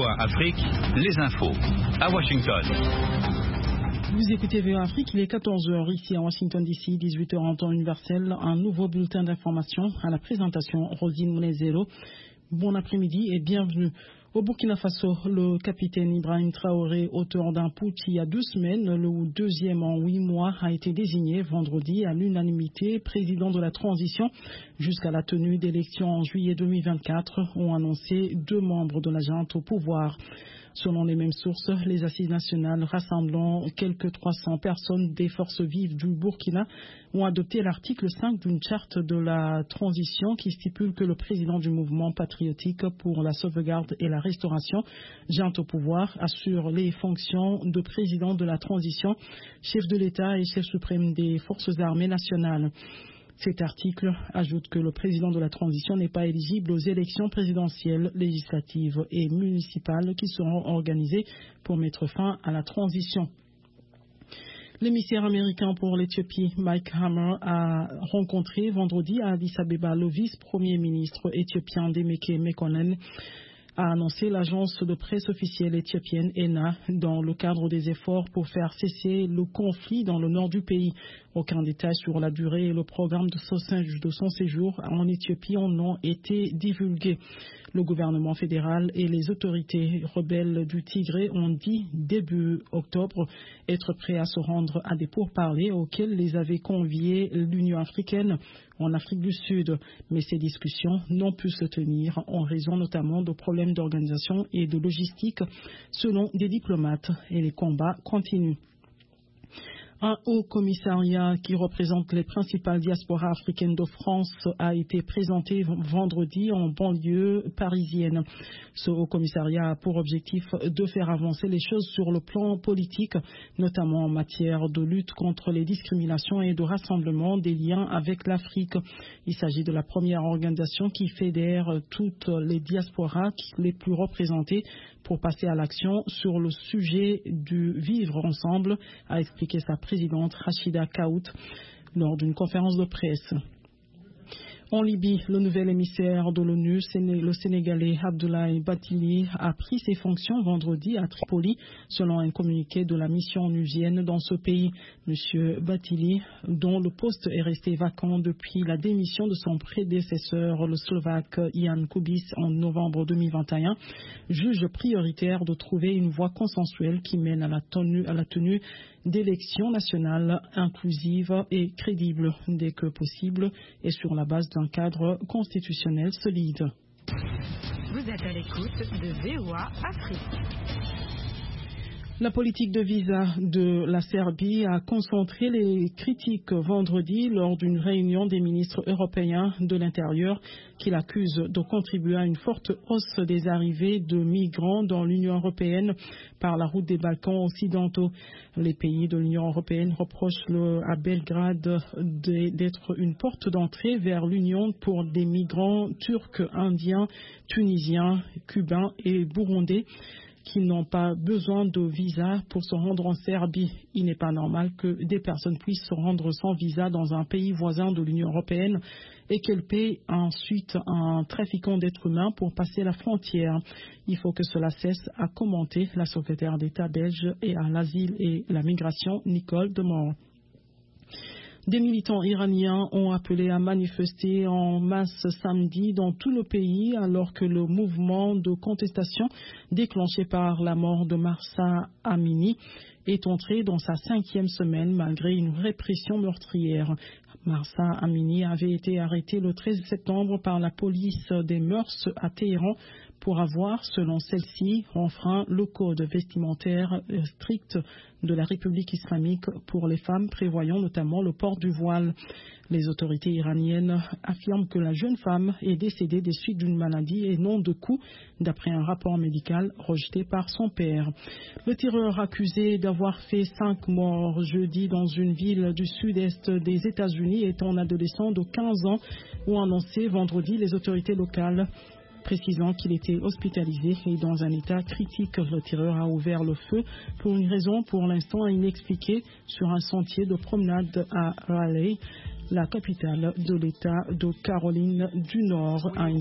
VOA Afrique, les infos. À Washington. Vous écoutez VOA Afrique, il est 14h ici à Washington DC, 18h en temps universel. Un nouveau bulletin d'information à la présentation Rosine Monezero. Bon après-midi et bienvenue. Au Burkina Faso, le capitaine Ibrahim Traoré, auteur d'un putsch il y a 2 semaines, le deuxième en 8 mois, a été désigné vendredi à l'unanimité président de la transition jusqu'à la tenue d'élections en juillet 2024, ont annoncé 2 membres de la junte au pouvoir. Selon les mêmes sources, les assises nationales rassemblant quelques 300 personnes des forces vives du Burkina ont adopté l'article 5 d'une charte de la transition qui stipule que le président du mouvement patriotique pour la sauvegarde et la restauration, junte au pouvoir, assure les fonctions de président de la transition, chef de l'État et chef suprême des forces armées nationales. Cet article ajoute que le président de la transition n'est pas éligible aux élections présidentielles, législatives et municipales qui seront organisées pour mettre fin à la transition. L'émissaire américain pour l'Éthiopie, Mike Hammer, a rencontré vendredi à Addis Abeba le vice-premier ministre éthiopien Demeke Mekonnen, a annoncé l'agence de presse officielle éthiopienne ENA dans le cadre des efforts pour faire cesser le conflit dans le nord du pays. Aucun détail sur la durée et le programme de son séjour en Éthiopie n'ont été divulgués. Le gouvernement fédéral et les autorités rebelles du Tigré ont dit début octobre être prêts à se rendre à des pourparlers auxquels les avait conviés l'Union africaine en Afrique du Sud. Mais ces discussions n'ont pu se tenir en raison notamment de problèmes d'organisation et de logistique selon des diplomates, et les combats continuent. Un haut commissariat qui représente les principales diasporas africaines de France a été présenté vendredi en banlieue parisienne. Ce haut commissariat a pour objectif de faire avancer les choses sur le plan politique, notamment en matière de lutte contre les discriminations et de rassemblement des liens avec l'Afrique. Il s'agit de la première organisation qui fédère toutes les diasporas les plus représentées pour passer à l'action sur le sujet du vivre ensemble, a expliqué sa présidente Rachida Kaout lors d'une conférence de presse. En Libye, le nouvel émissaire de l'ONU, le Sénégalais Abdoulaye Bathily, a pris ses fonctions vendredi à Tripoli, selon un communiqué de la mission onusienne dans ce pays. Monsieur Bathily, dont le poste est resté vacant depuis la démission de son prédécesseur, le Slovaque Jan Kubis, en novembre 2021, juge prioritaire de trouver une voie consensuelle qui mène à la tenue d'élections nationales inclusives et crédibles dès que possible et sur la base d'un cadre constitutionnel solide. Vous êtes à l'écoute de VOA Afrique. La politique de visa de la Serbie a concentré les critiques vendredi lors d'une réunion des ministres européens de l'Intérieur qui l'accusent de contribuer à une forte hausse des arrivées de migrants dans l'Union européenne par la route des Balkans occidentaux. Les pays de l'Union européenne reprochent à Belgrade d'être une porte d'entrée vers l'Union pour des migrants turcs, indiens, tunisiens, cubains et burundais qui n'ont pas besoin de visa pour se rendre en Serbie. Il n'est pas normal que des personnes puissent se rendre sans visa dans un pays voisin de l'Union européenne et qu'elles paient ensuite un trafiquant d'êtres humains pour passer la frontière. Il faut que cela cesse, a commenté la secrétaire d'État belge et à l'asile et la migration, Nicole Demore. Des militants iraniens ont appelé à manifester en masse samedi dans tout le pays alors que le mouvement de contestation déclenché par la mort de Mahsa Amini est entré dans sa 5e semaine malgré une répression meurtrière. Mahsa Amini avait été arrêté le 13 septembre par la police des mœurs à Téhéran pour avoir, selon celle-ci, enfreint le code vestimentaire strict de la République islamique pour les femmes, prévoyant notamment le port du voile. Les autorités iraniennes affirment que la jeune femme est décédée des suites d'une maladie et non de coups, d'après un rapport médical rejeté par son père. Le tireur accusé d'avoir fait 5 morts jeudi dans une ville du sud-est des États-Unis est un adolescent de 15 ans, ont annoncé vendredi les autorités locales, précisant qu'il était hospitalisé et dans un état critique. Le tireur a ouvert le feu pour une raison pour l'instant inexpliquée sur un sentier de promenade à Raleigh, la capitale de l'État de Caroline du Nord.